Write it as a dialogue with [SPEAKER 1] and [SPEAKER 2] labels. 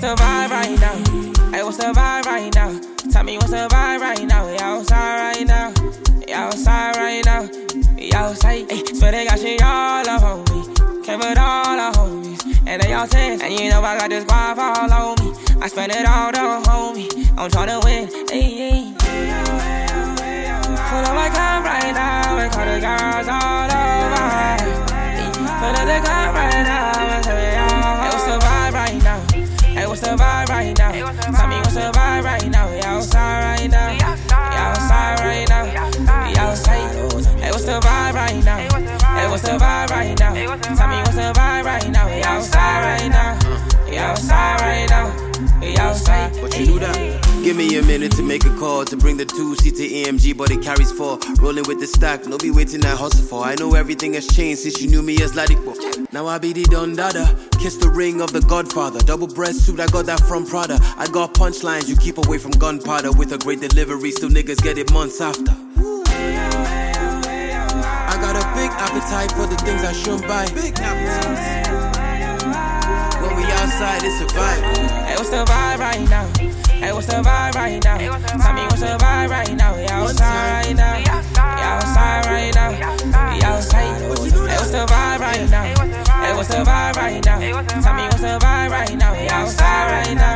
[SPEAKER 1] the vibe right now? Hey, what's the vibe right now? Tell me what's the vibe right now? We outside right now. We outside right now. We outside. Hey, swear they got shit all up on me. Came with all the homies. And they all saying, and you know I got this guap all on me. I spend it all on homie. I'm tryna win. Hey, hey. Full of my cup right now. And call the girls all over. Full of the cup right now. And tell me all. Hey, what's the vibe right now? Hey, what's the vibe right now? Tell me what's the vibe right now? We outside right now. We outside right now. We outside. Hey, what's the vibe right now? Hey, what's the vibe right now? Tell me what's the vibe right now? We outside right now. We outside right now. We outside.
[SPEAKER 2] What you do that? Give me a minute to make a call to bring the 2-seater AMG, but it carries 4. Rolling with the stack, no be waiting I hustle for. I know everything has changed since you knew me as Ladipo. Now I be the Don Dada, kiss the ring of the Godfather. Double breast suit, I got that from Prada. I got punchlines, you keep away from gunpowder. With a great delivery, still niggas get it months after. I got a big appetite for the things I shouldn't buy. Big appetite. When we outside, it's a vibe.
[SPEAKER 1] Hey, what's the vibe right now? Hey, what's the vibe right now? Tell me what's the vibe right now? We outside right now. We outside right now. We outside. Hey, what's the vibe right now? Hey, what's the vibe right now? Tell me what's the vibe right now? We outside right now.